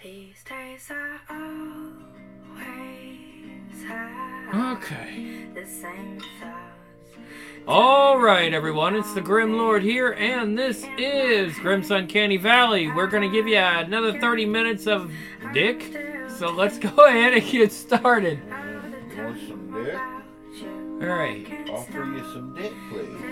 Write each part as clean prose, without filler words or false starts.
Okay. Alright, everyone, it's the Grim Lord here, and this is Grim's Uncanny Valley. We're going to give you another 30 minutes of dick, so let's go ahead and get started. You want some dick? Alright. Offer you some dick, please.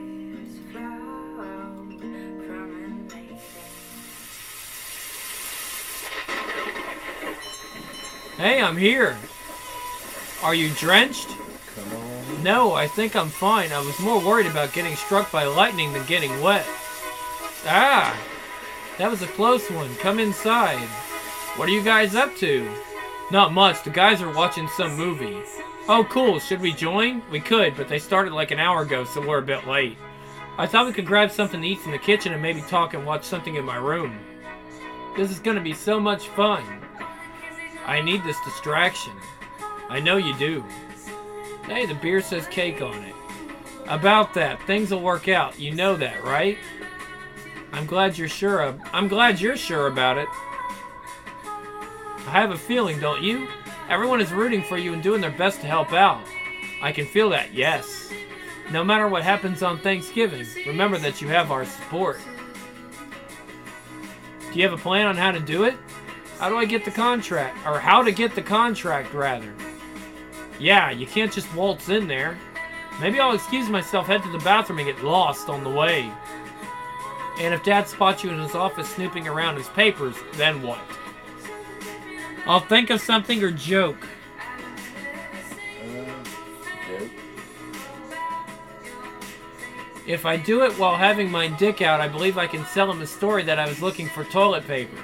Hey, I'm here. Are you drenched? Come on. No, I think I'm fine. I was more worried about getting struck by lightning than getting wet. Ah! That was a close one. Come inside. What are you guys up to? Not much. The guys are watching some movie. Oh, cool. Should we join? We could, but they started like an hour ago, so we're a bit late. I thought we could grab something to eat in the kitchen and maybe talk and watch something in my room. This is going to be so much fun. I need this distraction. I know you do. Hey, the beer says cake on it. About that, things will work out. You know that, right? I'm glad you're sure about it. I have a feeling, don't you? Everyone is rooting for you and doing their best to help out. I can feel that, yes. No matter what happens on Thanksgiving, remember that you have our support. Do you have a plan on how to do it? How do I get the contract? Or how to get the contract, rather. Yeah, you can't just waltz in there. Maybe I'll excuse myself, head to the bathroom, and get lost on the way. And if Dad spots you in his office snooping around his papers, then what? I'll think of something or joke. Joke. If I do it while having my dick out, I believe I can sell him a story that I was looking for toilet paper.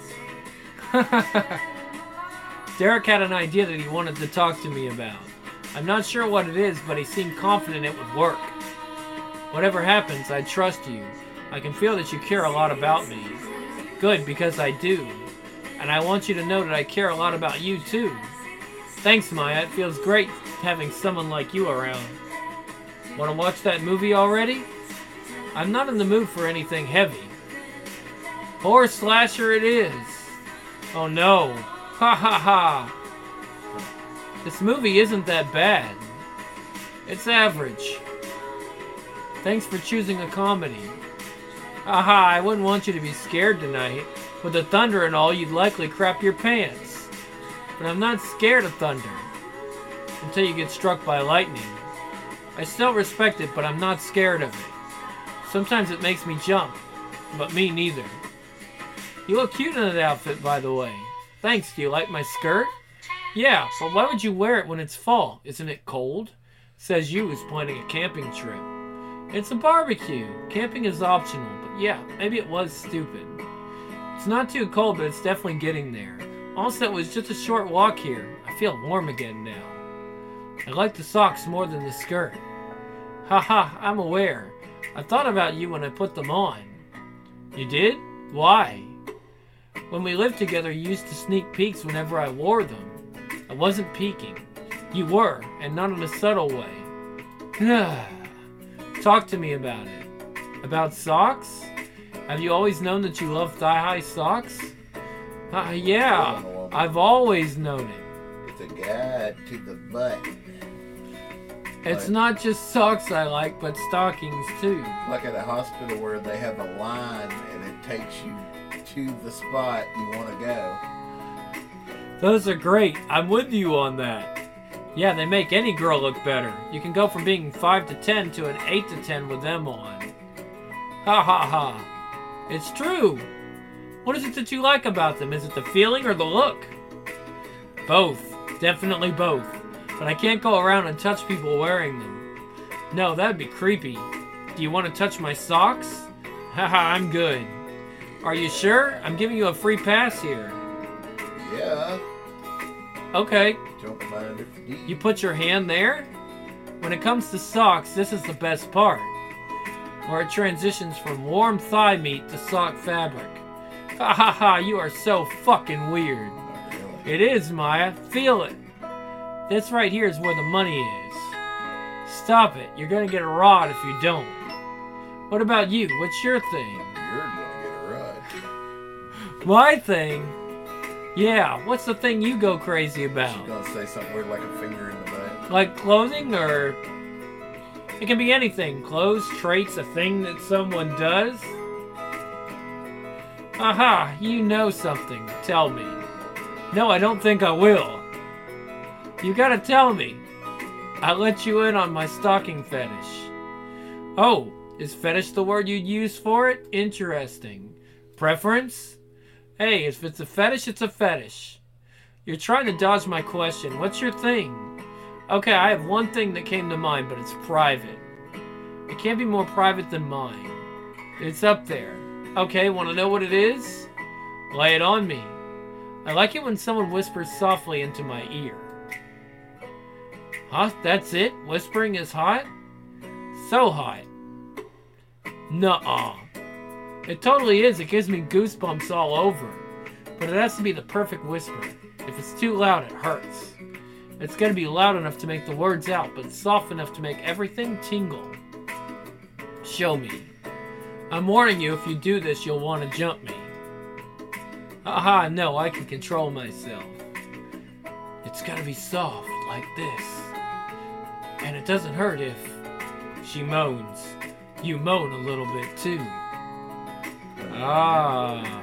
Derek had an idea that he wanted to talk to me about. I'm not sure what it is, but he seemed confident it would work. Whatever happens, I trust you. I can feel that you care a lot about me. Good, because I do. And I want you to know that I care a lot about you, too. Thanks, Maya. It feels great having someone like you around. Want to watch that movie already? I'm not in the mood for anything heavy. Horror slasher it is. Oh no. Ha ha ha. This movie isn't that bad. It's average. Thanks for choosing a comedy. Aha, I wouldn't want you to be scared tonight. With the thunder and all, you'd likely crap your pants. But I'm not scared of thunder. Until you get struck by lightning. I still respect it, but I'm not scared of it. Sometimes it makes me jump. But me neither. You look cute in that outfit, by the way. Thanks, do you like my skirt? Yeah, but why would you wear it when it's fall? Isn't it cold? Says you who's planning a camping trip. It's a barbecue. Camping is optional, but yeah, maybe it was stupid. It's not too cold, but it's definitely getting there. Also, it was just a short walk here. I feel warm again now. I like the socks more than the skirt. Haha, I'm aware. I thought about you when I put them on. You did? Why? When we lived together, you used to sneak peeks whenever I wore them. I wasn't peeking. You were, and not in a subtle way. Talk to me about it. About socks? Have you always known that you love thigh-high socks? Yeah, I've always known it. It's a guide to the butt. It's not just socks I like, but stockings too. Like at a hospital where they have a line and it takes you to the spot you want to go. Those are great. I'm with you on that. Yeah, they make any girl look better. You can go from being 5 to 10 to an 8 to 10 with them on. Ha ha ha. It's true. What is it that you like about them? Is it the feeling or the look? Both. Definitely both. But I can't go around and touch people wearing them. No, that'd be creepy. Do you want to touch my socks? Haha, I'm good. Are you sure? I'm giving you a free pass here. Yeah. Okay. Don't mind if you do. You put your hand there? When it comes to socks, this is the best part. Where it transitions from warm thigh meat to sock fabric. Ha ha ha, you are so fucking weird. Not really. It is, Maya. Feel it. This right here is where the money is. Stop it. You're gonna get a rod if you don't. What about you? What's your thing? You're gonna get a rod. My thing? Yeah, what's the thing you go crazy She's about? gonna say something weird like a finger in the butt. Like clothing, or it can be anything. Clothes, traits, a thing that someone does. Aha, you know something. Tell me. No, I don't think I will. You gotta tell me. I let you in on my stocking fetish. Oh, is fetish the word you'd use for it? Interesting. Preference? Hey, if it's a fetish, it's a fetish. You're trying to dodge my question. What's your thing? Okay, I have one thing that came to mind, but it's private. It can't be more private than mine. It's up there. Okay, want to know what it is? Lay it on me. I like it when someone whispers softly into my ear. Huh? That's it? Whispering is hot? So hot. Nuh-uh. It totally is. It gives me goosebumps all over. But it has to be the perfect whisper. If it's too loud, it hurts. It's gotta be loud enough to make the words out, but soft enough to make everything tingle. Show me. I'm warning you, if you do this, you'll want to jump me. Aha, no, I can control myself. It's gotta be soft, like this. And it doesn't hurt if she moans. You moan a little bit too. Ah.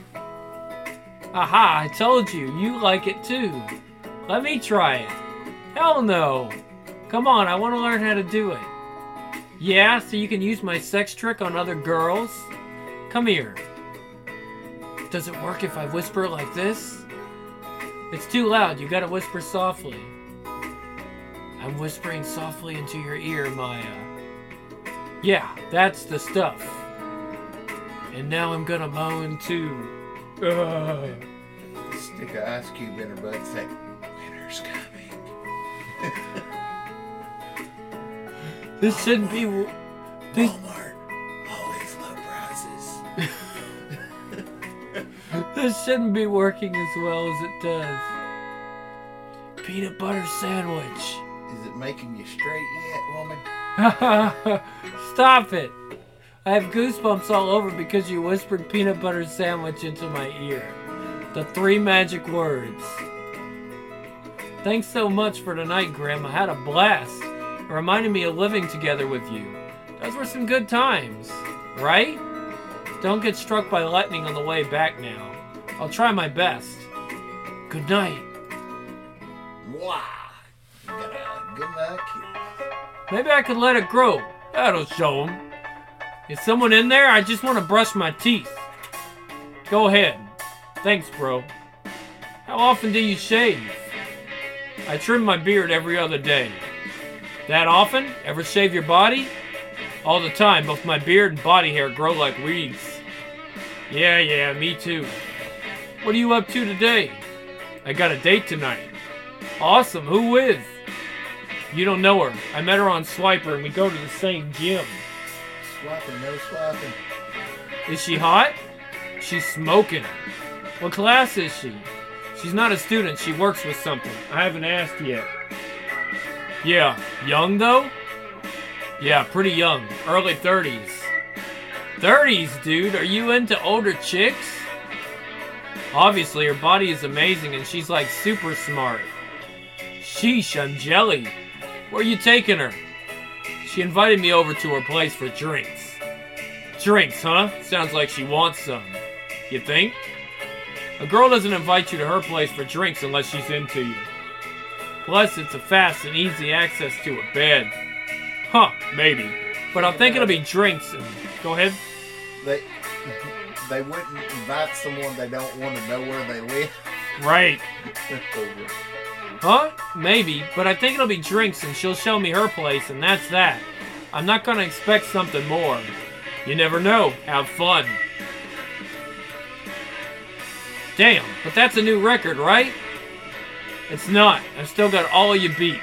Aha, I told you, you like it too. Let me try it. Hell no. Come on, I want to learn how to do it. Yeah, so you can use my sex trick on other girls? Come here. Does it work if I whisper like this? It's too loud, you gotta whisper softly. I'm whispering softly into your ear, Maya. Yeah, that's the stuff. And now I'm gonna moan too. Stick an ice cube in her butt and say, "Winter's coming." This shouldn't be... Walmart always low prices. This shouldn't be working as well as it does. Peanut butter sandwich. Is it making you straight yet, woman? Stop it. I have goosebumps all over because you whispered peanut butter sandwich into my ear. The 3 magic words. Thanks so much for tonight, Grim. I had a blast. It reminded me of living together with you. Those were some good times, right? Don't get struck by lightning on the way back now. I'll try my best. Good night. Wow. Got a good night kiss. Maybe I could let it grow. That'll show 'em. Is someone in there? I just want to brush my teeth. Go ahead. Thanks, bro. How often do you shave? I trim my beard every other day. That often? Ever shave your body? All the time. Both my beard and body hair grow like weeds. Yeah, me too. What are you up to today? I got a date tonight. Awesome. Who with? You don't know her. I met her on Swiper and we go to the same gym. Swiping, no swiping. Is she hot? She's smoking. What class is she? She's not a student. She works with something. I haven't asked yet. Yeah. Young, though? Yeah, pretty young. Early 30s. 30s, dude? Are you into older chicks? Obviously, her body is amazing and she's like super smart. Sheesh, I'm jelly. Where are you taking her? She invited me over to her place for drinks. Drinks, huh? Sounds like she wants some. You think? A girl doesn't invite you to her place for drinks unless she's into you. Plus, it's a fast and easy access to her bed. Huh, maybe. But I'm thinking it'll be drinks and... Go ahead. They wouldn't invite someone they don't want to know where they live. Right. Huh? Maybe, but I think it'll be drinks and she'll show me her place and that's that. I'm not gonna expect something more. You never know. Have fun. Damn, but that's a new record, right? It's not. I've still got all of you beat.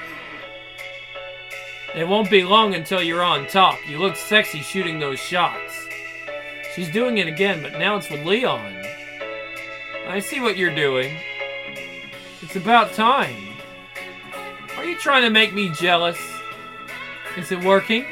It won't be long until you're on top. You look sexy shooting those shots. She's doing it again, but now it's with Leon. I see what you're doing. It's about time. Are you trying to make me jealous? Is it working?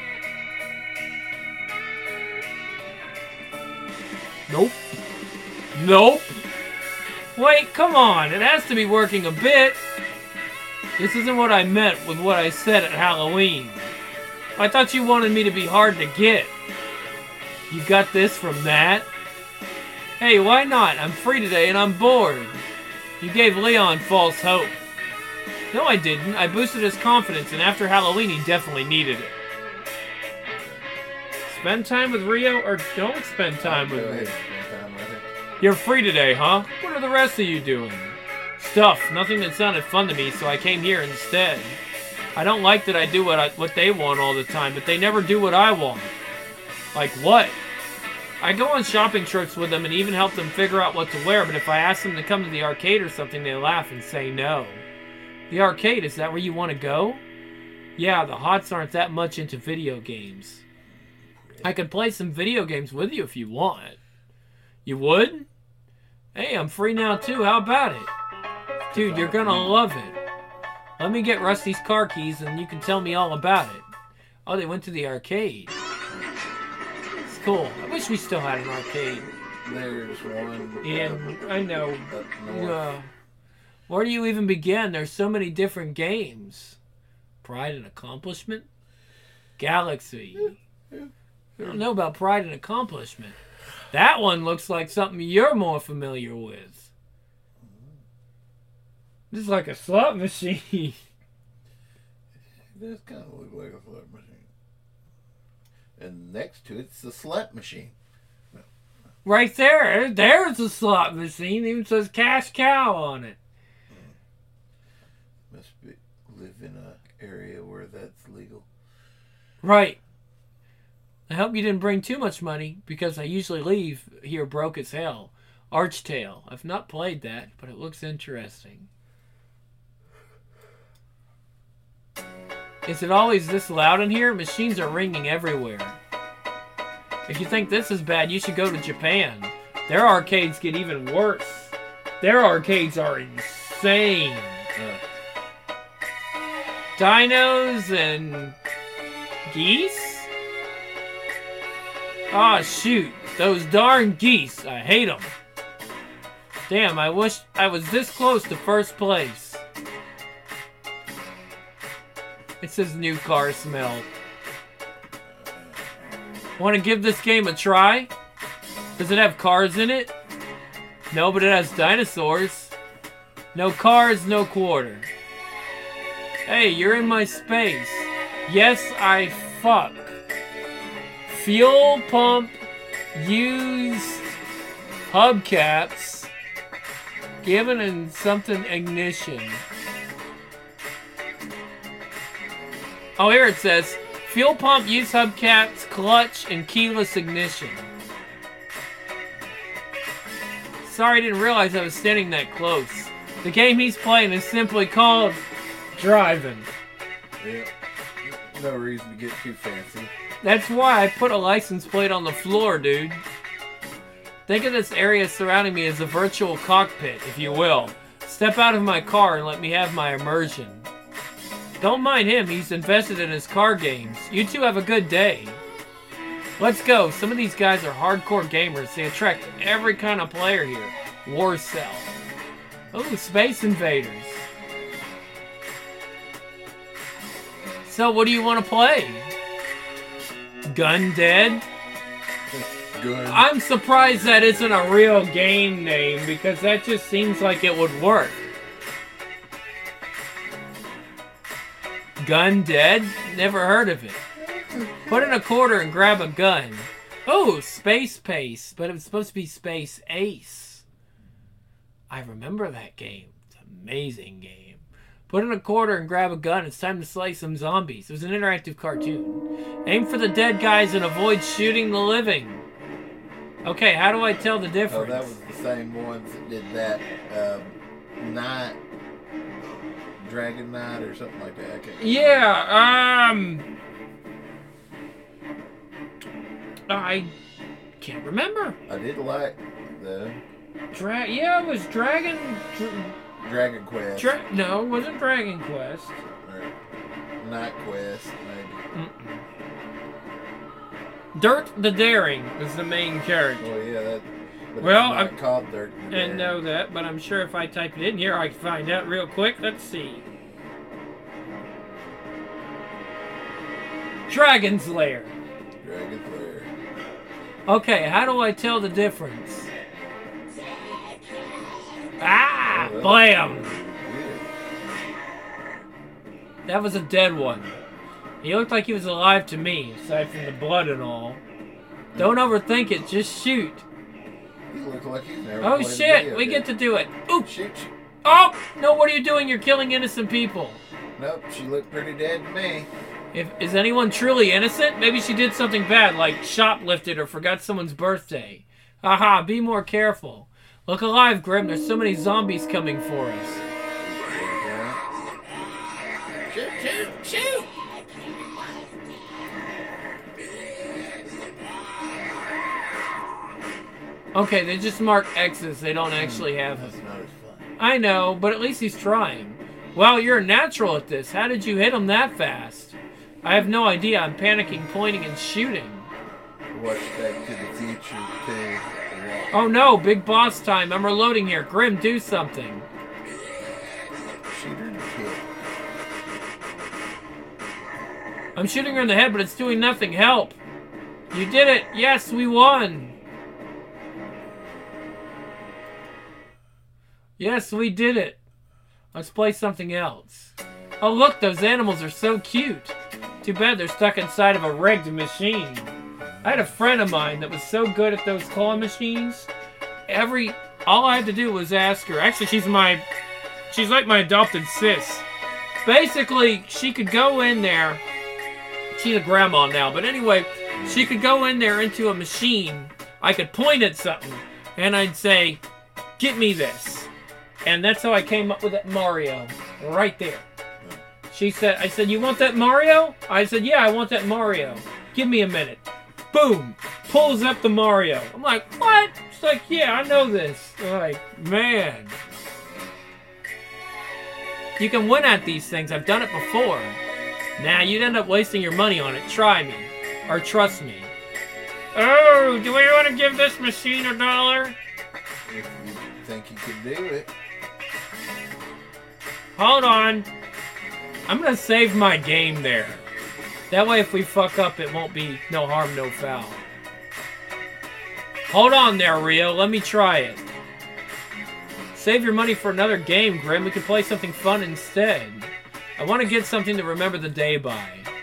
Nope. Nope. Wait, come on. It has to be working a bit. This isn't what I meant with what I said at Halloween. I thought you wanted me to be hard to get. You got this from that? Hey, why not? I'm free today and I'm bored. You gave Leon false hope. No, I didn't. I boosted his confidence, and after Halloween, he definitely needed it. Spend time with Rio, or don't spend time with me. You're free today, huh? What are the rest of you doing? Stuff. Nothing that sounded fun to me, so I came here instead. I don't like that I do what they want all the time, but they never do what I want. Like what? I go on shopping trips with them and even help them figure out what to wear, but if I ask them to come to the arcade or something, they laugh and say no. The arcade, is that where you want to go? Yeah, the Hots aren't that much into video games. I could play some video games with you if you want. You would? Hey, I'm free now too, how about it? Dude, you're gonna love it. Let me get Rusty's car keys and you can tell me all about it. Oh, they went to the arcade. It's cool. I wish we still had an arcade. There's one. Yeah, I know. Up north. Where do you even begin? There's so many different games. Pride and Accomplishment? Galaxy. I don't know about Pride and Accomplishment. That one looks like something you're more familiar with. This is like a slot machine. It does kind of look like a slot machine. And next to it's the slut machine. Right there. There's a slot machine. It even says Cash Cow on it. Must live in an area where that's legal. Right. I hope you didn't bring too much money, because I usually leave here broke as hell. Archtale. I've not played that, but it looks interesting. Is it always this loud in here? Machines are ringing everywhere. If you think this is bad, you should go to Japan. Their arcades get even worse. Their arcades are insane. Dinos and geese? Ah, shoot. Those darn geese. I hate them. Damn, I wish I was this close to first place. It says new car smell. Want to give this game a try? Does it have cars in it? No, but it has dinosaurs. No cars, no quarter. Hey, you're in my space. Yes, I fuck. Fuel pump, used hubcaps, given in something ignition. Oh, here it says, fuel pump, used hubcaps, clutch, and keyless ignition. Sorry, I didn't realize I was standing that close. The game he's playing is simply called Driving. Yeah. No reason to get too fancy. That's why I put a license plate on the floor, dude. Think of this area surrounding me as a virtual cockpit, if you will. Step out of my car and let me have my immersion. Don't mind him, he's invested in his car games. You two have a good day. Let's go. Some of these guys are hardcore gamers. They attract every kind of player here. Warcell. Oh, Space Invaders. So, what do you want to play? Gun Dead? Good. I'm surprised that isn't a real game name, because that just seems like it would work. Gun Dead? Never heard of it. Put in a quarter and grab a gun. Oh, Space Pace, but it was supposed to be Space Ace. I remember that game. It's an amazing game. Put in a quarter and grab a gun. It's time to slay some zombies. It was an interactive cartoon. Aim for the dead guys and avoid shooting the living. Okay, how do I tell the difference? Oh, that was the same ones that did that Night, Dragon Knight or something like that. Yeah, I can't remember. I did like the Yeah, it was Dragon Quest. No, it wasn't Dragon Quest. Or Night Quest, maybe. Dirt the Daring was the main character. Oh yeah, But Well, it's not called 13 Bear. And know that, but I'm sure if I type it in here, I can find out real quick. Let's see. Dragon's Lair. Dragon's Lair. Okay, how do I tell the difference? Ah! Oh, Blam! Weird. That was a dead one. He looked like he was alive to me, aside from the blood and all. Don't overthink it, just shoot. He looks like he's never Oh played a shit, video we game. get to do it. Oop! Shoot. Oh! No, what are you doing? You're killing innocent people. Nope, she looked pretty dead to me. Is anyone truly innocent? Maybe she did something bad, like shoplifted or forgot someone's birthday. Haha, be more careful. Look alive, Grim. There's so many zombies coming for us. Shoot, shoot, shoot! Okay, they just mark X's. They don't actually have That's them. not as fun. I know, but at least he's trying. Well, you're a natural at this. How did you hit him that fast? I have no idea. I'm panicking, pointing, and shooting. Watch Back to the Future too. Oh no, big boss time. I'm reloading here. Grim, do something. Shoot her in the kill. I'm shooting her in the head, but it's doing nothing. Help! You did it! Yes, we won! Yes, we did it! Let's play something else. Oh look, those animals are so cute! Too bad they're stuck inside of a rigged machine. I had a friend of mine that was so good at those claw machines. All I had to do was ask her. Actually, she's like my adopted sis. Basically, she could go in there. She's a grandma now, but anyway, she could go in there into a machine. I could point at something, and I'd say, "Get me this," and that's how I came up with that Mario right there. I said, "You want that Mario?" I said, "Yeah, I want that Mario. Give me a minute." Boom! Pulls up the Mario. I'm like, "What?" She's like, "Yeah, I know this." I'm like, man. You can win at these things. I've done it before. Nah, you'd end up wasting your money on it. Try me. Or trust me. Oh, do we want to give this machine $1? If you think you can do it. Hold on. I'm going to save my game there. That way if we fuck up, it won't be no harm, no foul. Hold on there, Rio. Let me try it. Save your money for another game, Grim. We can play something fun instead. I want to get something to remember the day by.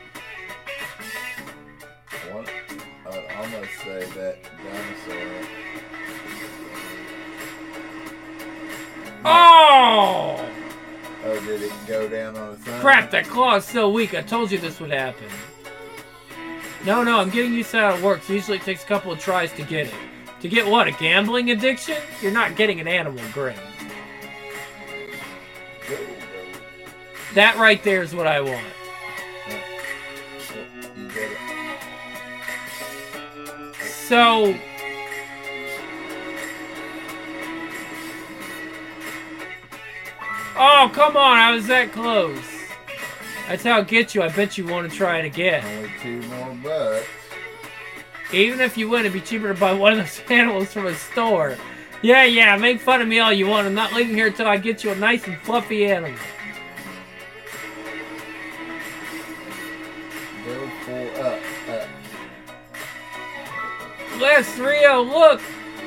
I'd almost say that dinosaur. Oh! Oh, did it go down on its own? Crap, that claw is so weak. I told you this would happen. No, I'm getting used to how it works. Usually it takes a couple of tries to get it. To get what, a gambling addiction? You're not getting an animal, Grim. Go. That right there is what I want. You get it. So... Oh, come on, I was that close. That's how it gets you. I bet you want to try it again. Only $2 more. Even if you win, it'd be cheaper to buy one of those animals from a store. Yeah, make fun of me all you want. I'm not leaving here until I get you a nice and fluffy animal. Go for up. Les, Rio, look!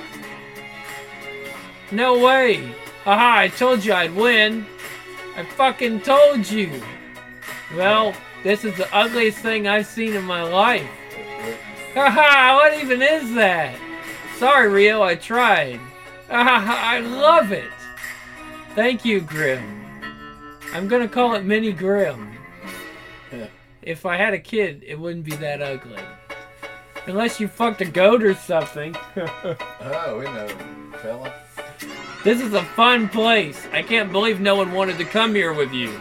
No way. Haha, I told you I'd win. I fucking told you. Well, this is the ugliest thing I've seen in my life. Haha, what even is that? Sorry, Rio, I tried. Haha, I love it. Thank you, Grim. I'm gonna call it Mini Grim. If I had a kid, it wouldn't be that ugly. Unless you fucked a goat or something. Oh, we know, fella. This is a fun place. I can't believe no one wanted to come here with you.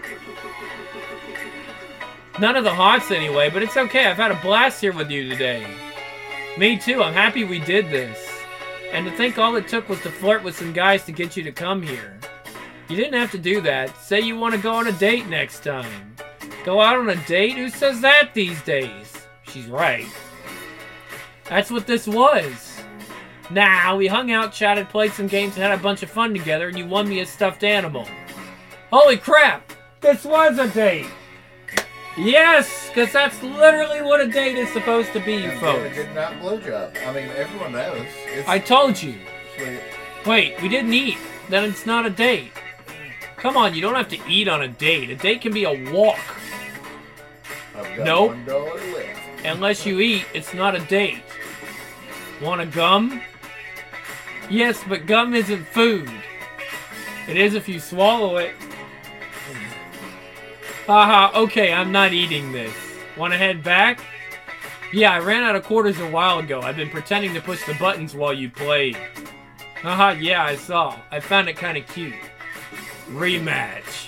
None of the Hots anyway, but it's okay. I've had a blast here with you today. Me too. I'm happy we did this. And to think all it took was to flirt with some guys to get you to come here. You didn't have to do that. Say you want to go on a date next time. Go out on a date? Who says that these days? She's right. That's what this was. Nah, we hung out, chatted, played some games, and had a bunch of fun together, and you won me a stuffed animal. Holy crap! This was a date! Yes, because that's literally what a date is supposed to be, you And folks. David did not blowjob. I mean, everyone knows. It's I told you. sweet. Wait, we didn't eat. Then it's not a date. Come on, you don't have to eat on a date. A date can be a walk. I've got Nope. $1 left. Unless you eat, it's not a date. Want a gum? Yes, but gum isn't food. It is if you swallow it. Haha, okay, I'm not eating this. Want to head back? Yeah, I ran out of quarters a while ago. I've been pretending to push the buttons while you played. Haha, yeah, I saw. I found it kind of cute. Rematch.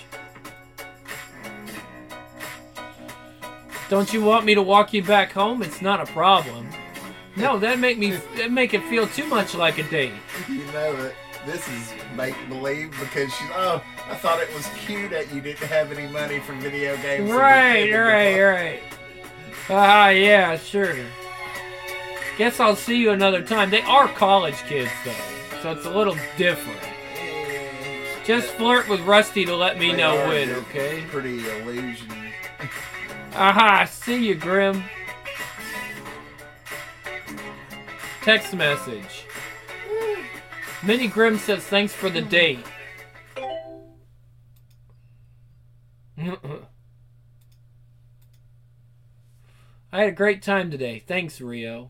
Don't you want me to walk you back home? It's not a problem. No, that'd make it feel too much like a date. You know that this is make-believe because she's, oh, I thought it was cute that you didn't have any money for video games. and Right, pretended to right, right. Yeah, sure. Guess I'll see you another time. They are college kids, though, so it's a little different. Just flirt with Rusty to let me They know are when, just okay? Pretty illusion. Aha, see you, Grim. Text message. Minnie Grimm says thanks for the date. I had a great time today. Thanks, Rio.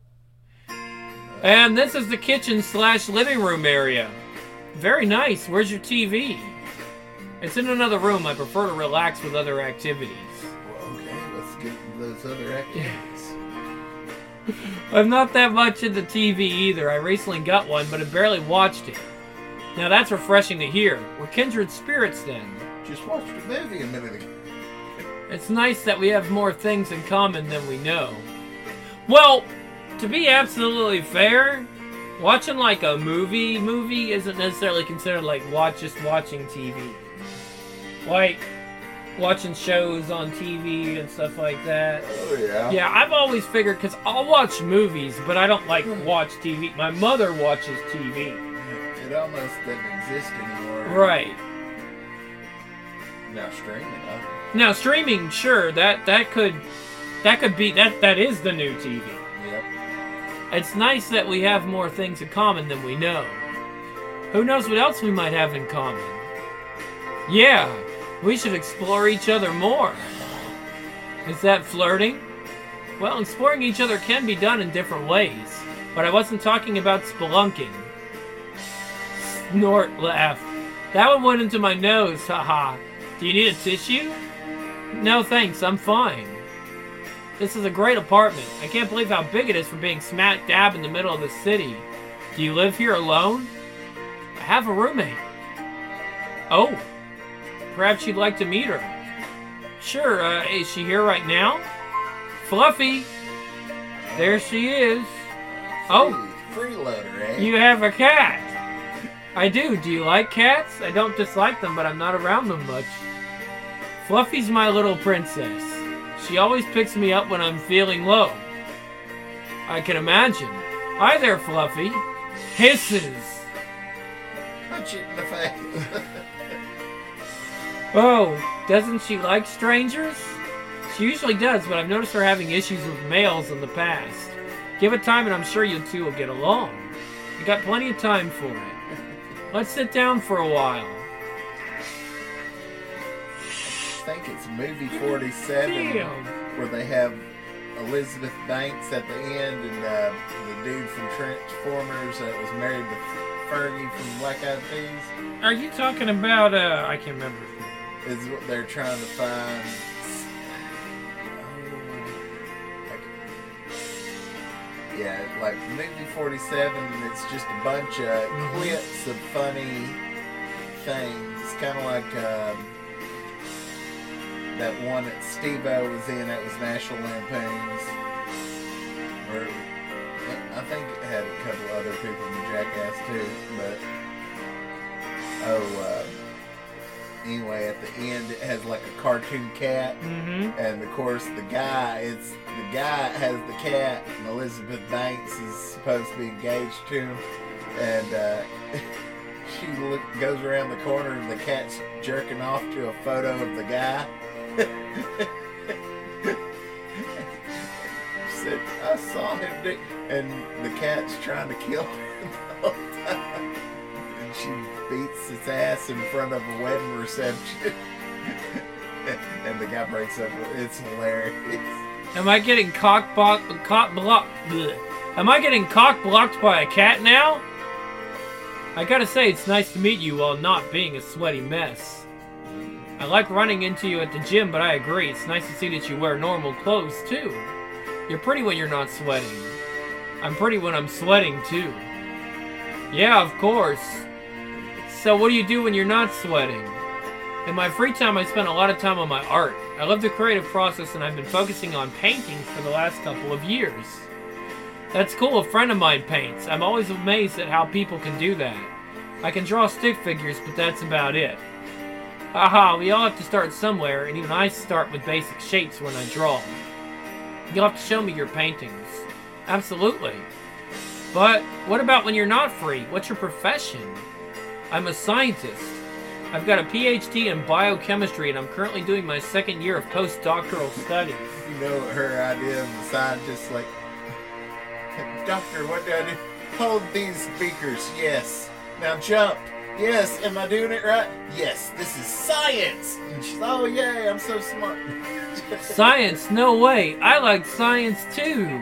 And this is the kitchen / living room area. Very nice. Where's your TV? It's in another room. I prefer to relax with other activities. Well, okay, let's get those other activities. I'm not that much into TV either. I recently got one, but I barely watched it. Now that's refreshing to hear. We're kindred spirits then. Just watched a movie a minute ago. It's nice that we have more things in common than we know. Well, to be absolutely fair, watching like a movie isn't necessarily considered like just watching TV. Like watching shows on TV and stuff like that. Oh, yeah. Yeah, I've always figured, because I'll watch movies, but I don't like watch TV. My mother watches TV. It almost doesn't exist anymore. Right. Now streaming, huh? Now streaming, sure, that could be that is the new TV. Yep. It's nice that we have more things in common than we know. Who knows what else we might have in common? Yeah, we should explore each other more. Is that flirting? Well, exploring each other can be done in different ways, but I wasn't talking about spelunking. Snort laugh. That one went into my nose, haha. Do you need a tissue? No thanks, I'm fine. This is a great apartment. I can't believe how big it is for being smack dab in the middle of the city. Do you live here alone? I have a roommate. Oh, perhaps you'd like to meet her. Sure, is she here right now? Fluffy! There she is. Oh, Freeloader, eh? you have a cat. I do. Do you like cats? I don't dislike them, but I'm not around them much. Fluffy's my little princess. She always picks me up when I'm feeling low. I can imagine. Hi there, Fluffy. Hisses. Punch it in the face. Oh, doesn't she like strangers? She usually does, but I've noticed her having issues with males in the past. Give it time and I'm sure you two will get along. You got plenty of time for it. Let's sit down for a while. I think it's movie 47 Damn. where they have Elizabeth Banks at the end and the dude from Transformers that was married to Fergie from Black Eyed Peas. Are you talking about, I can't remember. Is what they're trying to find. Yeah, like movie 47, it's just a bunch of clips of funny things. Kind of like that one that Steve-O was in, that was National Lampoons. Or I think it had a couple other people in Jackass too, but anyway, at the end, it has like a cartoon cat. Mm-hmm. And of course, the guy has the cat, and Elizabeth Banks is supposed to be engaged to him. And she goes around the corner, and the cat's jerking off to a photo of the guy. Said, I saw him do, and the cat's trying to kill him the whole time. And she beats its ass in front of a wedding reception. And the guy breaks up with it. It's hilarious. Am I getting cock blocked by a cat now? I gotta say, it's nice to meet you while not being a sweaty mess. I like running into you at the gym, but I agree. It's nice to see that you wear normal clothes, too. You're pretty when you're not sweating. I'm pretty when I'm sweating, too. Yeah, of course. So what do you do when you're not sweating? In my free time, I spend a lot of time on my art. I love the creative process, and I've been focusing on painting for the last couple of years. That's cool. A friend of mine paints. I'm always amazed at how people can do that. I can draw stick figures, but that's about it. Haha, we all have to start somewhere, and even I start with basic shapes when I draw. You'll have to show me your paintings. Absolutely. But what about when you're not free? What's your profession? I'm a scientist. I've got a PhD in biochemistry, and I'm currently doing my second year of postdoctoral studies. You know her idea of the scientist, like, Doctor, what do I do? Hold these beakers. Yes. Now jump. Yes. Am I doing it right? Yes. This is science. And she's, oh yay, I'm so smart. Science? No way. I like science too.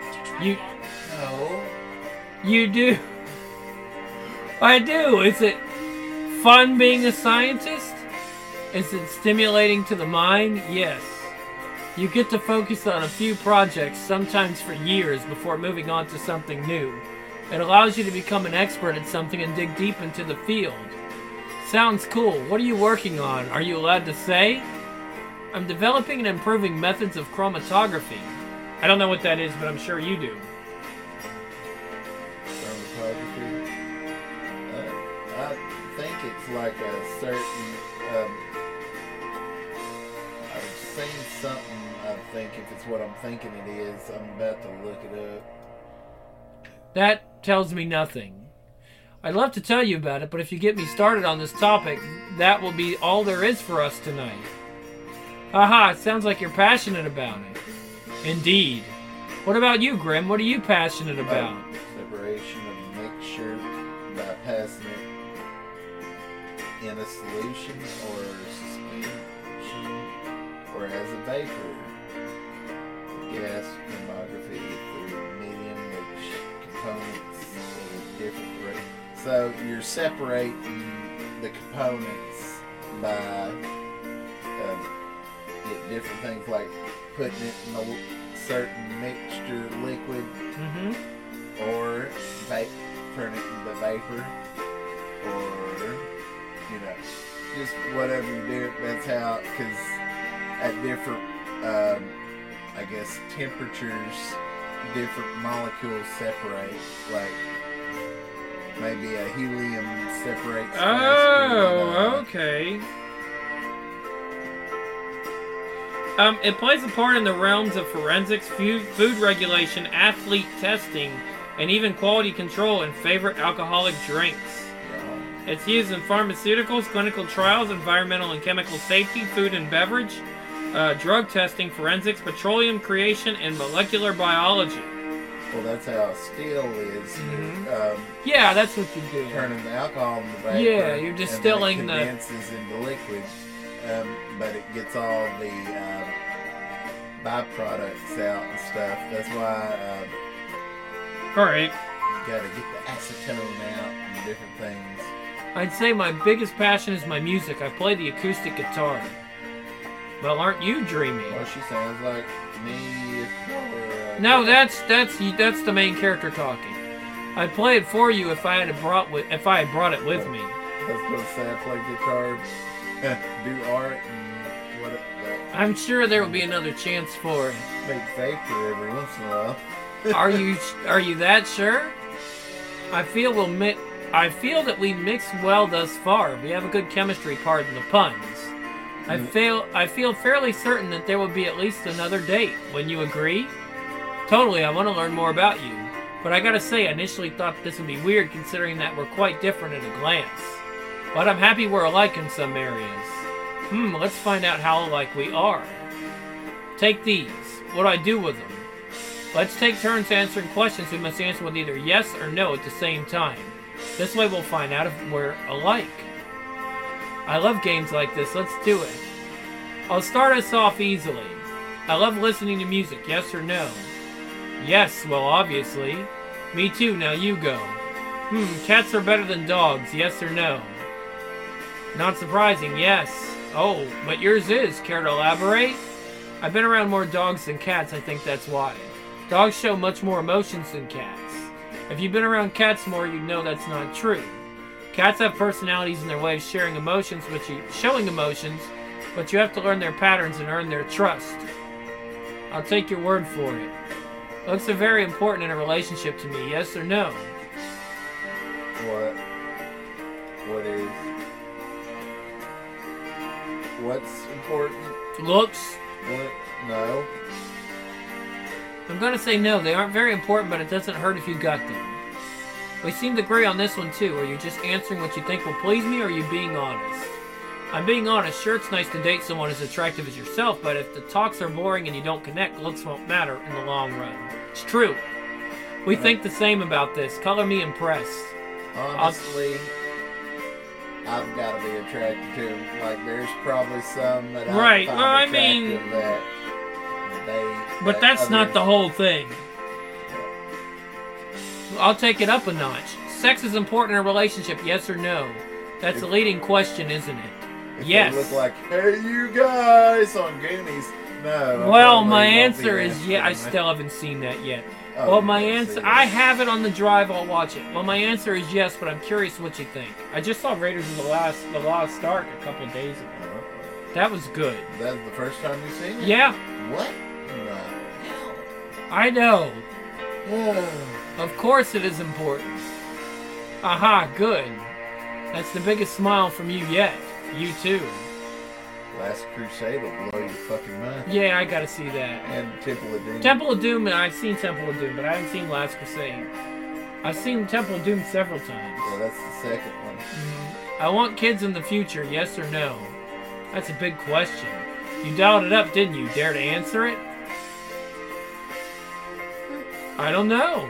No. You do? I do. Is it fun being a scientist? Is it stimulating to the mind? Yes. You get to focus on a few projects, sometimes for years, before moving on to something new. It allows you to become an expert at something and dig deep into the field. Sounds cool. What are you working on? Are you allowed to say? I'm developing and improving methods of chromatography. I don't know what that is, but I'm sure you do. Chromatography? I think it's like a certain... I've seen something, I think, if it's what I'm thinking it is. I'm about to look it up. That tells me nothing. I'd love to tell you about it, but if you get me started on this topic, that will be all there is for us tonight. Haha, it sounds like you're passionate about it. Indeed. What about you, Grim? What are you passionate about? Separation of mixture by passing it in a solution or suspension or as a vapor. Gas chromatography through medium which components of different rates. So you're separating the components by different things like putting it in a certain mixture liquid or turn it into vapor or just whatever you do. That's how, because at different I guess temperatures different molecules separate, like maybe a helium separates Oh, okay. It plays a part in the realms of forensics, food regulation, athlete testing, and even quality control in favorite alcoholic drinks. Yeah. It's used in pharmaceuticals, clinical trials, environmental and chemical safety, food and beverage, drug testing, forensics, petroleum creation, and molecular biology. Well, that's how steel is. Yeah, that's what you do. Turning the alcohol into vapor. Yeah, you're distilling and then it condenses into liquid. But it gets all the byproducts out and stuff. That's why Alright. you gotta get the acetone out and different things. I'd say my biggest passion is my music. I play the acoustic guitar. Well, aren't you dreamy? Well, she sounds like me if I were, No, that's the main character talking. I'd play it for you if I had brought it with me. I was gonna say I play guitar, do art, and what I'm sure there will be another chance for it. make vapor every once in a while. Are you that sure? I feel we'll I feel that we mixed well thus far. We have a good chemistry, pardon the puns. I feel fairly certain that there will be at least another date. Wouldn't you agree? Totally, I want to learn more about you. But I gotta say, I initially thought this would be weird considering that we're quite different at a glance. But I'm happy we're alike in some areas. Let's find out how alike we are. Take these. What do I do with them? Let's take turns answering questions we must answer with either yes or no at the same time. This way we'll find out if we're alike. I love games like this. Let's do it. I'll start us off easily. I love listening to music. Yes or no? Yes, well, obviously. Me too. Now you go. Cats are better than dogs. Yes or no? Not surprising. Yes. Oh, but yours is. Care to elaborate? I've been around more dogs than cats. I think that's why. Dogs show much more emotions than cats. If you've been around cats more, you'd know that's not true. Cats have personalities in their way of showing emotions, but you have to learn their patterns and earn their trust. I'll take your word for it. Looks are very important in a relationship to me, yes or no? What? What is? What's important? Looks. What? No. I'm gonna say no, they aren't very important, but it doesn't hurt if you got them. We seem to agree on this one too. Are you just answering what you think will please me, or are you being honest? I'm being honest. Sure, it's nice to date someone as attractive as yourself, but if the talks are boring and you don't connect, looks won't matter in the long run. It's true. We think the same about this. Color me impressed. Honestly, I've got to be attracted to them. Like, there's probably some that I find attractive that they... But that's not the whole thing. I'll take it up a notch. Sex is important in a relationship, yes or no? That's a leading question, isn't it? If yes. They look like, hey, you guys on Goonies. No. Well, my answer is yeah. I still haven't seen that yet. Oh, well, my answer, I have it on the drive. I'll watch it. Well, my answer is yes, but I'm curious what you think. I just saw Raiders of the Lost Ark a couple of days ago. That was good. That's the first time you've seen it? Yeah. What the hell? I know. Of course it is important. Aha, good. That's the biggest smile from you yet. You too. Last Crusade will blow your fucking mind. Yeah, I gotta see that. And Temple of Doom. Temple of Doom, I've seen Temple of Doom, but I haven't seen Last Crusade. I've seen Temple of Doom several times. Well, that's the second one. I want kids in the future, yes or no? That's a big question. You dialed it up, didn't you? Dare to answer it? I don't know.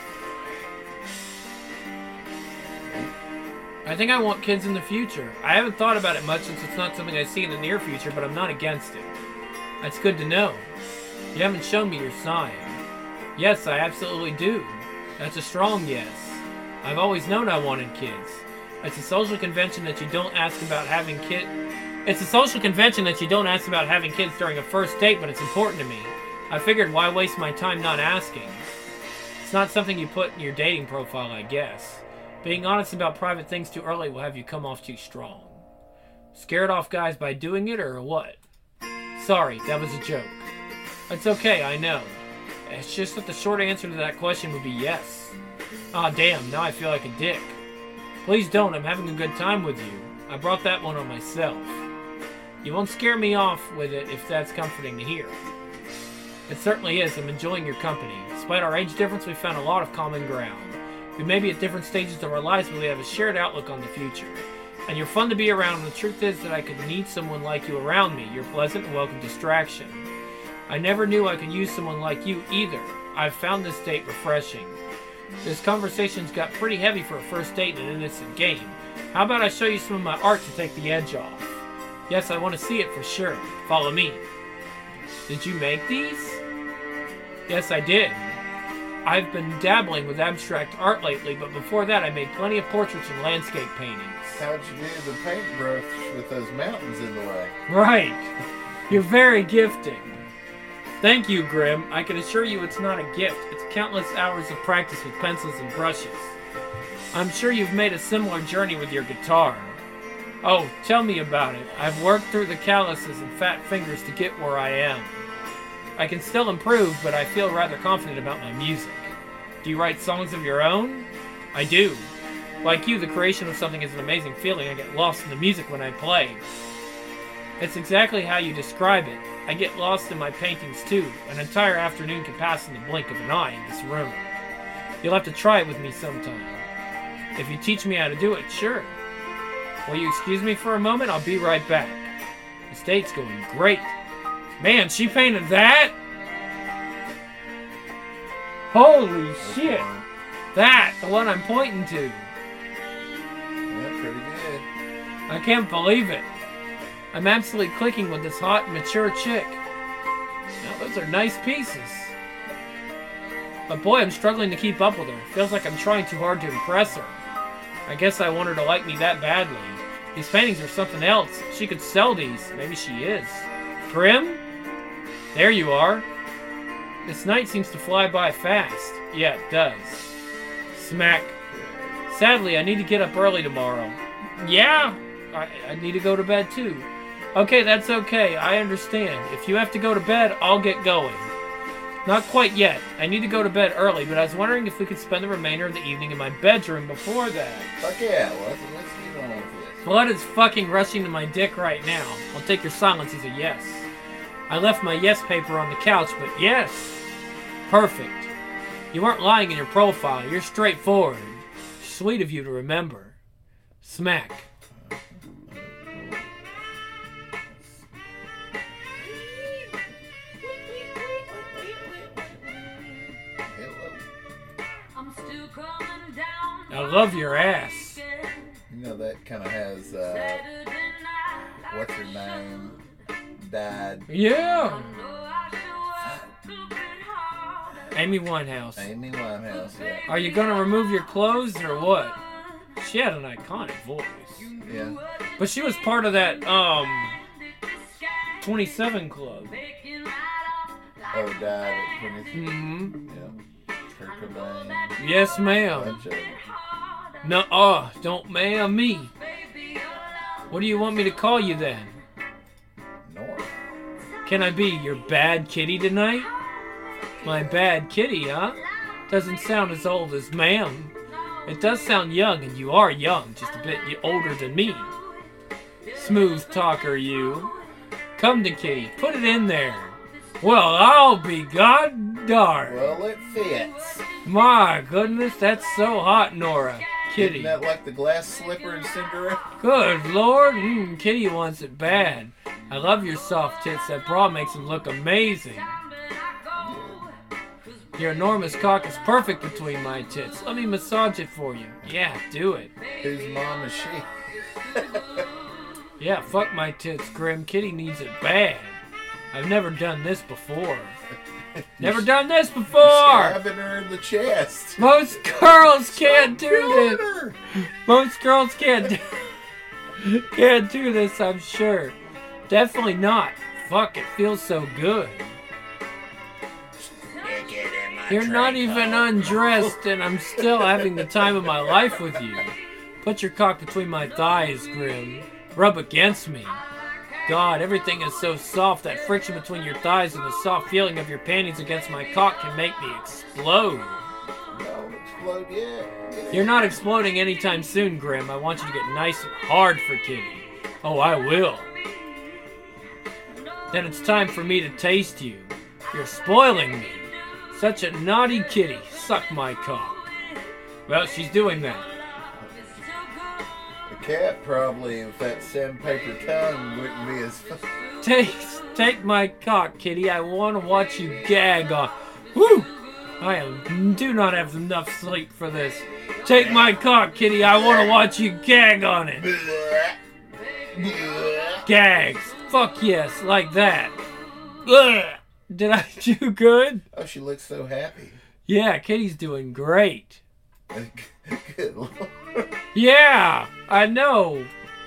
I think I want kids in the future. I haven't thought about it much since it's not something I see in the near future, but I'm not against it. That's good to know. You haven't shown me your sign. Yes, I absolutely do. That's a strong yes. I've always known I wanted kids. It's a social convention that you don't ask about having kids. It's a social convention that you don't ask about having kids during a first date, but it's important to me. I figured why waste my time not asking? It's not something you put in your dating profile, I guess. Being honest about private things too early will have you come off too strong. Scared off guys by doing it, or what? Sorry, that was a joke. It's okay, I know. It's just that the short answer to that question would be yes. Ah, damn, now I feel like a dick. Please don't, I'm having a good time with you. I brought that one on myself. You won't scare me off with it if that's comforting to hear. It certainly is, I'm enjoying your company. Despite our age difference, we found a lot of common ground. We may be at different stages of our lives, but we have a shared outlook on the future. And you're fun to be around, and the truth is that I could need someone like you around me. You're pleasant and welcome distraction. I never knew I could use someone like you either. I've found this date refreshing. This conversation's got pretty heavy for a first date in an innocent game. How about I show you some of my art to take the edge off? Yes, I want to see it for sure. Follow me. Did you make these? Yes, I did. I've been dabbling with abstract art lately, but before that I made plenty of portraits and landscape paintings. How'd you do the paintbrush with those mountains in the way? Right. You're very gifting. Thank you, Grim. I can assure you it's not a gift. It's countless hours of practice with pencils and brushes. I'm sure you've made a similar journey with your guitar. Oh, tell me about it. I've worked through the calluses and fat fingers to get where I am. I can still improve, but I feel rather confident about my music. Do you write songs of your own? I do. Like you, the creation of something is an amazing feeling. I get lost in the music when I play. It's exactly how you describe it. I get lost in my paintings too. An entire afternoon can pass in the blink of an eye in this room. You'll have to try it with me sometime. If you teach me how to do it, sure. Will you excuse me for a moment? I'll be right back. This date's going great. Man, she painted that? Holy shit! That, the one I'm pointing to. Yeah, pretty good. I can't believe it. I'm absolutely clicking with this hot, mature chick. Now, those are nice pieces. But boy, I'm struggling to keep up with her. Feels like I'm trying too hard to impress her. I guess I want her to like me that badly. These paintings are something else. She could sell these. Maybe she is. Grim? There you are. This night seems to fly by fast. Yeah, it does. Smack. Sadly, I need to get up early tomorrow. Yeah, I need to go to bed too. Okay, that's okay. I understand. If you have to go to bed, I'll get going. Not quite yet. I need to go to bed early, but I was wondering if we could spend the remainder of the evening in my bedroom before that. Fuck yeah, let's get on with this. Blood is fucking rushing to my dick right now. I'll take your silence as a yes. I left my yes paper on the couch, but yes. Perfect. You weren't lying in your profile. You're straightforward. Sweet of you to remember. Smack. I love your ass. You know, that kind of has, what's her name? Died. Yeah. Amy Winehouse. Amy Winehouse, yeah. Are you gonna remove your clothes or what? She had an iconic voice. Yeah. But she was part of that 27 Club. Oh, died at 20. Mm-hmm. Yeah. Kurt Cobain. Yes, ma'am. Bunch of them. No, don't ma'am me. What do you want me to call you then? Nora. Can I be your bad kitty tonight? My bad kitty, huh? Doesn't sound as old as ma'am. It does sound young, and you are young, just a bit older than me. Smooth talker, you. Come to kitty, put it in there. Well, I'll be god darn. Well, it fits. My goodness, that's so hot, Nora. Kitty. Isn't that like the glass slipper in Cinderella? Good lord, Kitty wants it bad. I love your soft tits. That bra makes them look amazing. Your enormous cock is perfect between my tits. Let me massage it for you. Yeah, do it. Whose mom is she? Yeah, fuck my tits, Grim. Kitty needs it bad. I've never done this before. Never done this before! Stabbing her in the chest. Most girls can't do this. Most girls can't do this, I'm sure. Definitely not. Fuck, it feels so good. You're not even undressed, and I'm still having the time of my life with you. Put your cock between my thighs, Grim. Rub against me. God, everything is so soft. That friction between your thighs and the soft feeling of your panties against my cock can make me explode. Don't explode yet. You're not exploding anytime soon, Grim. I want you to get nice and hard for Kitty. Oh, I will. Then it's time for me to taste you. You're spoiling me. Such a naughty kitty. Suck my cock. Well, she's doing that. The cat probably, with that sandpaper tongue, wouldn't be as Take my cock, kitty. I want to watch you gag on. Woo! Do not have enough sleep for this. Take my cock, kitty. I want to watch you gag on it. Gags. Fuck yes, like that. Ugh. Did I do good? Oh, she looks so happy. Yeah, Kitty's doing great. Good Lord. Yeah, I know.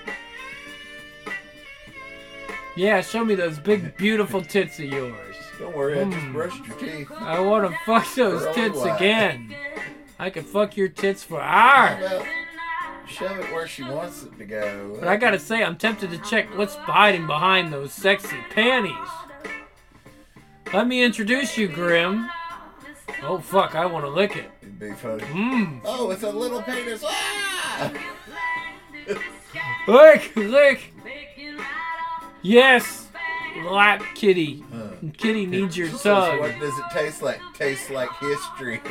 Yeah, show me those big, beautiful tits of yours. Don't worry, I just brushed your teeth. I want to fuck those tits again. I could fuck your tits for How hours. about shove it where she wants it to go? But I gotta say, I'm tempted to check what's hiding behind those sexy panties. Let me introduce you, Grim. Oh, fuck, I want to lick it. It'd be funny. Mmm. Oh, it's a little penis. Ah! Lick, lick. Yes, lap kitty. Kitty needs your So tongue. what does it taste like? Tastes like history.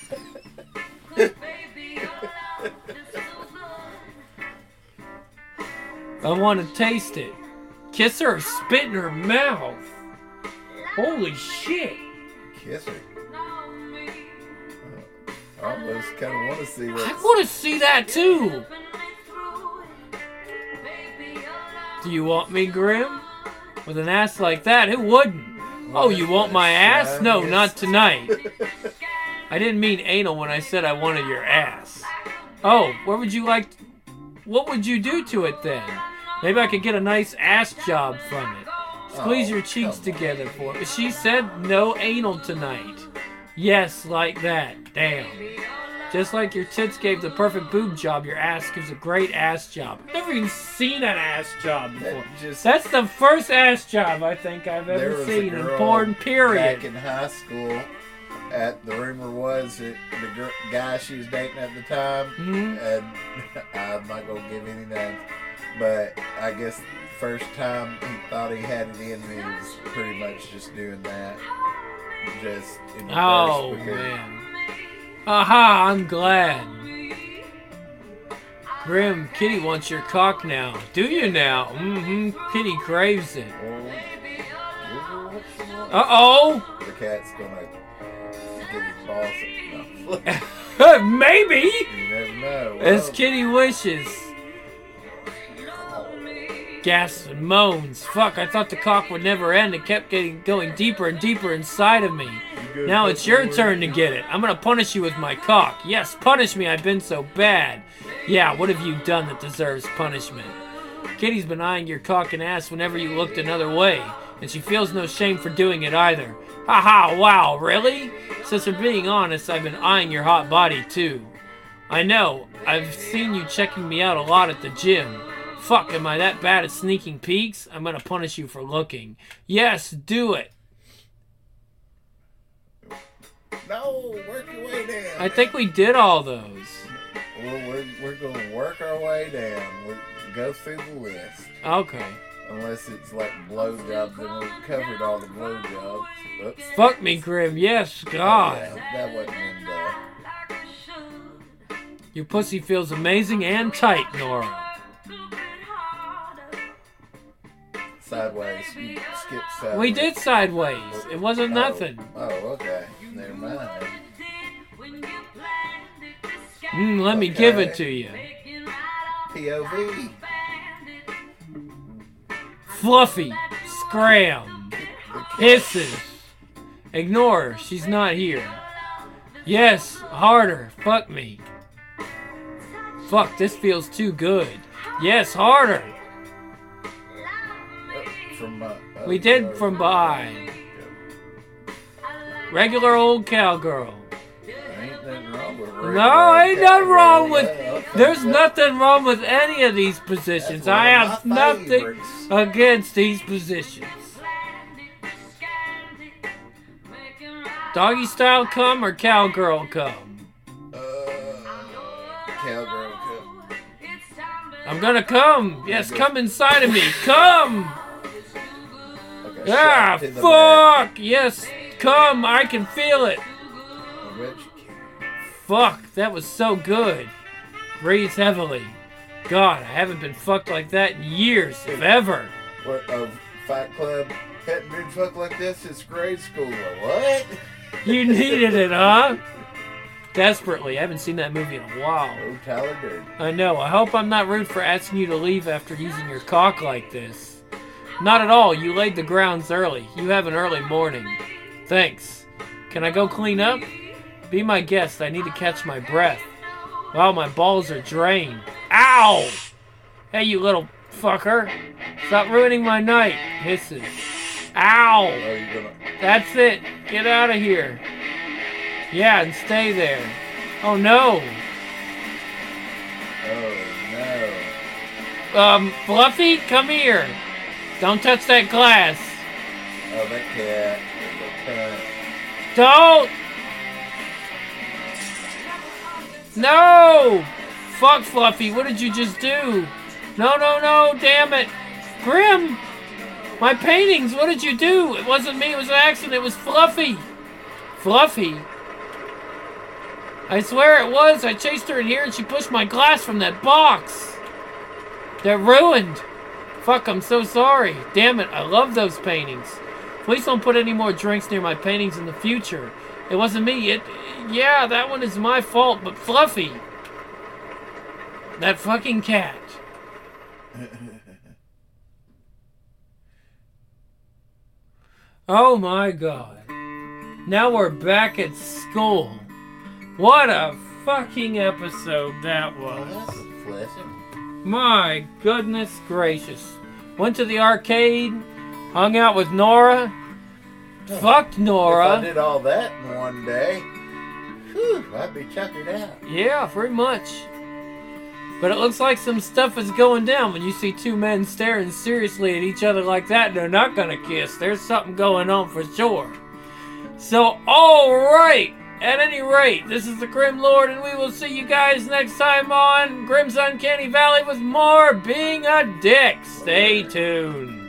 I want to taste it. Kiss her or spit in her mouth. Holy shit. Kiss her. I almost kind of want to see I what. want to see that too. Do you want me, Grim? With an ass like that, who wouldn't? Oh, you want my ass? No, not tonight. I didn't mean anal when I said I wanted your ass. Oh, where would you like... What would you do to it then? Maybe I could get a nice ass job from it. Squeeze your cheeks together for it. She said no anal tonight. Yes, like that. Damn. Just like your tits gave the perfect boob job, your ass gives a great ass job. I've never even seen an ass job before. That's the first ass job I think I've ever seen in porn, period. Back in high school, the rumor was that the guy she was dating at the time, and I'm not going to give any names, but I guess the first time he thought he had it in, he was pretty much just doing that. Just in the Oh, man. Aha, I'm glad. Grim, Kitty wants your cock now. Do you now? Mm-hmm. Kitty craves it. Uh-oh. The cat's gonna get his balls. Maybe. You never know. As Kitty wishes. Gasps and moans. Fuck, I thought the cock would never end. It kept going deeper and deeper inside of me. Now it's your turn to get it. I'm gonna punish you with my cock. Yes, punish me, I've been so bad. Yeah, what have you done that deserves punishment? Kitty's been eyeing your cock and ass whenever you looked another way, and she feels no shame for doing it either. Haha, wow, really? Since I'm being honest, I've been eyeing your hot body too. I know, I've seen you checking me out a lot at the gym. Fuck, am I that bad at sneaking peeks? I'm gonna punish you for looking. Yes, do it. No, work your way down. I think we did all those. Well, we're gonna work our way down. Go through the list. Okay. Unless it's like blowjobs, then we've covered all the blowjobs. Oops. Fuck me, Grim. Yes, God. Yeah, that wasn't in Your pussy feels amazing and tight, Nora. Sideways. You skipped sideways. We did sideways. It wasn't nothing. Oh, okay. Never mind. Let me give it to you. POV. Fluffy. Scram. Hisses. Ignore her. She's not here. Yes, harder. Fuck me. Fuck, this feels too good. Yes, harder. We did from behind. Regular old cowgirl. Ain't nothing wrong with No, ain't nothing wrong with. There's nothing wrong with any of these positions. I have nothing against these positions. Doggy style come or cowgirl come? Cowgirl come. I'm gonna come. Yes, come inside of me. Come. Okay, Ah, shot to the fuck. Yes, come. I can feel it. back. I bet you can. Fuck, that was so good. Breathe heavily. God, I haven't been fucked like that in years, if ever. What, Fight Club hadn't been fucked like this since grade school. What? You needed it, huh? Desperately. I haven't seen that movie in a while. Oh, Tyler Durden. I know. I hope I'm not rude for asking you to leave after using your cock like this. Not at all. You laid the grounds early. You have an early morning. Thanks. Can I go clean up? Be my guest. I need to catch my breath. Wow, my balls are drained. Ow! Hey, you little fucker. Stop ruining my night. Hisses. Ow! Oh, you're gonna... That's it. Get out of here. Yeah, and stay there. Oh, no. Oh, no. Fluffy, come here. Don't touch that glass. Oh, that cat is a cunt. Don't! No! fuck, Fluffy. What did you just do? No, no, no. Damn it. Grim. My paintings. What did you do? It wasn't me. It was an accident. It was Fluffy. Fluffy? I swear it was. I chased her in here and she pushed my glass from that box. They're ruined. Fuck, I'm so sorry. Damn it. I love those paintings. Please don't put any more drinks near my paintings in the future. It wasn't me. Yeah, that one is my fault, but Fluffy. That fucking cat. Oh my god. Now we're back at school. What a fucking episode that was. Well, that was pleasant. My goodness gracious. Went to the arcade, hung out with Nora. Fucked Nora. If I did all that in one day, whew, I'd be chuckered out. Yeah, very much. But it looks like some stuff is going down when you see two men staring seriously at each other like that and they're not gonna kiss. There's something going on for sure. So, alright! At any rate, this is the Grim Lord, and we will see you guys next time on Grim's Uncanny Valley with more Being a Dick. Stay tuned.